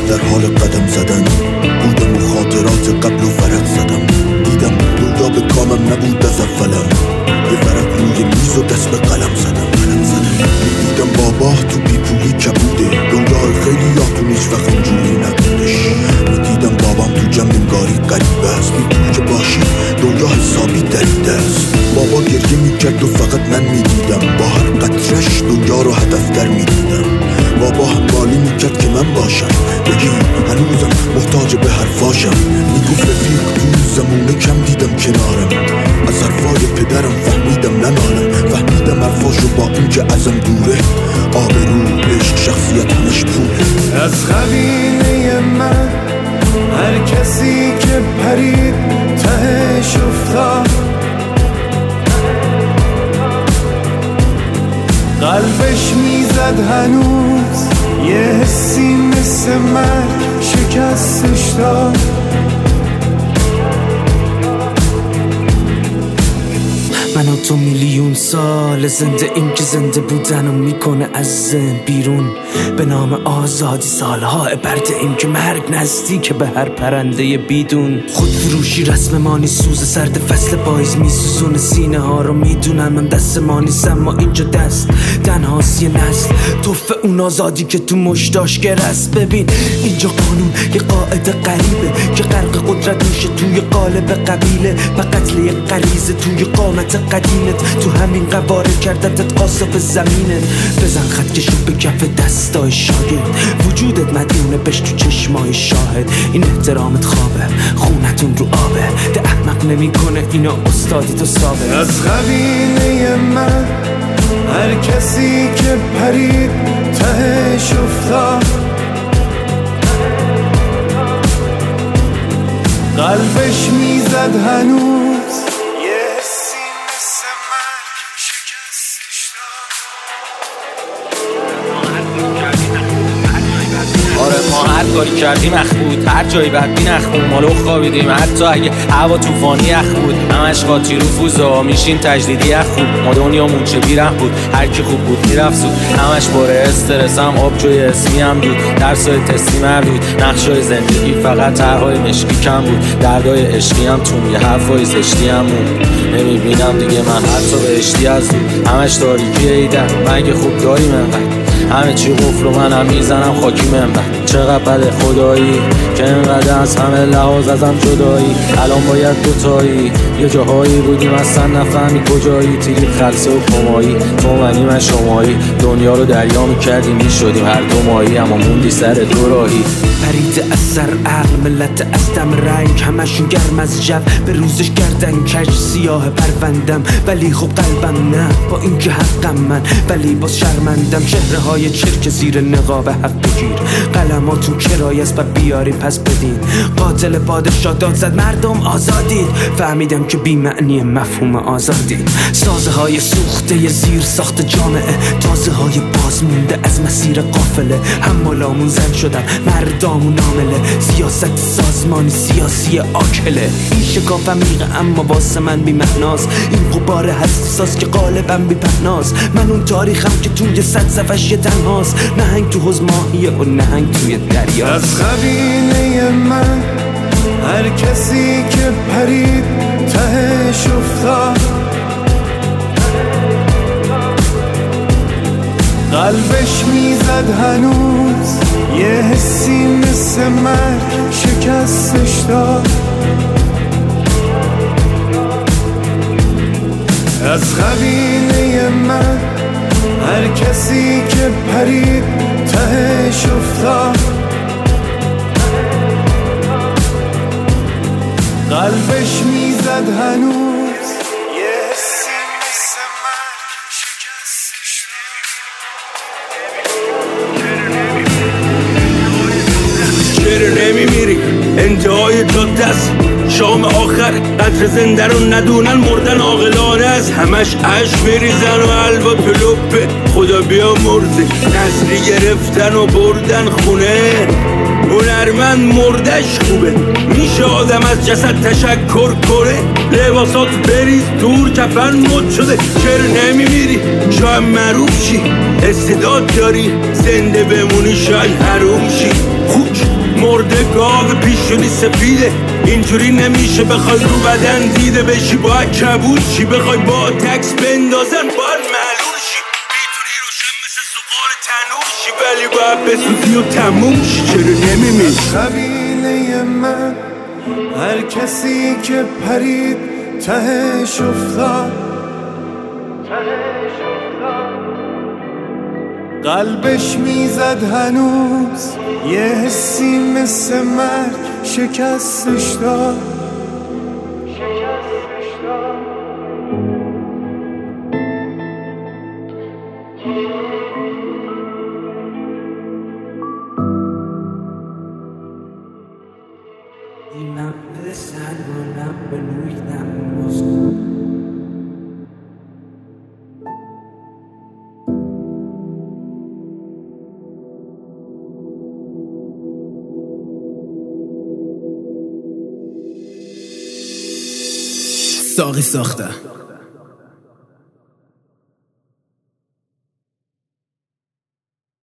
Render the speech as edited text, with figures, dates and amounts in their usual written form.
در حال قدم زدن بودم و خاطرات قبل و ورق زدم. دیدم دنیا به کامم نبود از اولم، یه ورق روی میز و دست به قلم زدم. دیدم بابا تو بیپولی کبوده، دنیای خیلی یاتون هیچ وقت اینجوری نبودش. دیدم بابام تو جمع انگاری غریبه است، بیپول که باشی دنیا حسابی دریده است. بابا گریه میکرد و فقط من میدیدم، با هر قطرش دنیا رو هدفتر میدیدم. بابا همرالی میکرد که من باشم، بگی هنوزم محتاج به حرفاشم. میگفت رفیق تو زمونه کم دیدم کنارم، از حرفای پدرم فهمیدم ننالم. فهمیدم حرفاشو با اینکه ازم دوره، آبرو عشق شخصیت همش پوله. از قبیله من هر کسی که پرید تهش افتاد، قلبش میزد هنوز یه حسی مثل مرگ شکستش داد. من و تو میلیون سال زنده، این که زنده بودن و میکنه از ذهن بیرون به نام آزادی. سالها برده این که مرگ نزدیک به هر پرنده بیدون. خودفروشی رسم مانی، سوز سرد فصل پاییز میسوزونه سینه ها رو. میدونم من دست ما نیستم، ما اینجا دست تنهاست. یه نسل توفه اون آزادی که تو مشتاش گرست. ببین اینجا قانون یه قاعده غریبه که غرق قدرت میشه توی قالب قبیله، به قتل یه غریزه توی قامت قدیمت. تو همین قواره کردتت قاصف زمینت. بزن خط کشو به کف دستای شاگرد، وجودت مدیونه بش تو چشمای شاهد. این احترامت خوابه، خونتون رو آبه، ده احمق نمی کنه اینا استادی تو ثابت. از قبیله من هر کسی که پرید تهش افتاد، قلبش میزد هنوز یه حسی مثل مرگ شکستش داد. آره ما هر کاری کردیم اخ بود، هر جایی بدبین اخ بود، مالو خوابیدیم حتی اگه هوا طوفانی اخ بود. همش قاطی رفوزا میشین تجدیدی اخ بود، ما دنیامون چه بیره بود، هر کی خوب بود میرفت زود. همش باره استرسم آبجوی اسمی هم بود، درسای تستی مردود، نقشای زندگی فقط طرحهای مشکی کم بود. دردای عشقی هم تو یه حرفای زشتی هم بود. نمیبینم دیگه من حتی بهشتی از دود، همش تاریکی ایدن مگه خوب داریم انقدر. همه چی قفل و منم میزنم خاکی منبر. چقدر بده خدایی که اینقدر از همه لحاظ ازم جدایی. الان باید دوتایی، یه جاهایی بودیم اصلا نفهمی کجایی. تیری خلصه و کمایی، تو منی من شمایی. دنیا رو دریا میکردیم میشدیم هر دو مایی، اما موندی سر دو راهی. پرید از سر عقل ملت از دم رنگ، همشون گرم از جو به روزش کردن کج. سیاه پروندم ولی خب قلبم نه، با اینکه حقم من ولی باز شرمندم. چهره های چرک زیر نقاب حق بگیر، قلماتون کرایه است و بیاری پس بدین. قاتل پادشاه داد زد مردم آزادید، فهمیدم که بی معنی مفهوم آزادید. سازه های سوخته زیر ساخت جامعه، تازه های باز مونده از مسیر قافله. حمالامون زن شدن مردامون عامله، سیاست سازمانی سیاسی آکله. این شکاف عمیقه اما واسه من بی معناست، این غبار حساس که غالبم بی پهناست. من اون تاریخم که توی صد صفحش یه تنهاست، نهنگ تو حوض ماهیه و نهنگ توی دریا. از قبیله من هر کسی که پرید تهش افتاد، قلبش میزد هنوز یه حسی مثل مرگ شکستش داد. از قبیله من هر کسی که پرید تهش افتاد، قلبش میزد هنوز یه حسی مثل مرگ شکستش داد. چرا نمیمیری انتهای جاده است، شام آخر قدر زنده رو ندونن، مردن عاقلانه است. همش عشق بریزن و حلوا پلوپه، خدا بیا مرزه نسلی گرفتن و بردن خونه. هنرمند مردش خوبه، میشه آدم از جسد تشکر کنه. لباسات بریز دور کفن مد شده، چرا نمیمیری شاید معروف شی. استعداد داری زنده بمونی شاید حروم شی. خوک مرده گاو پیشونی سفیده اینجوری نمیشه بخوای رو بدن دیده بشی باید کبود شی بخوای با تکس بندازن باید معلوم شی میتونی روشن مثل سقال تنور شی ولی باید بسوزی و تموم شی چرا نمیمی قبیله من هر کسی که پرید تهش افتاد قلبش میزد هنوز یه حسی مثل مرگ شکستش داد دیمم به سرگانم به نویدم ساقی ساخته